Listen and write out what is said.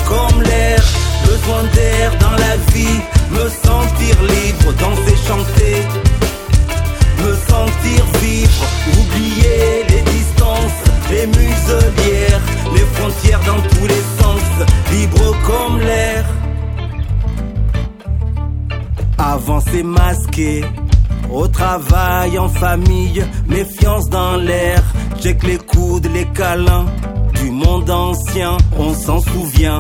comme l'air, besoin d'air dans la vie, me sentir libre, danser, chanter, me sentir vivre, oublier les distances, les muselières, les frontières dans tous les sens, libre comme l'air. Avancer masqué, au travail, en famille, méfiance dans l'air, check les coudes, les câlins, du monde ancien, on s'en souvient.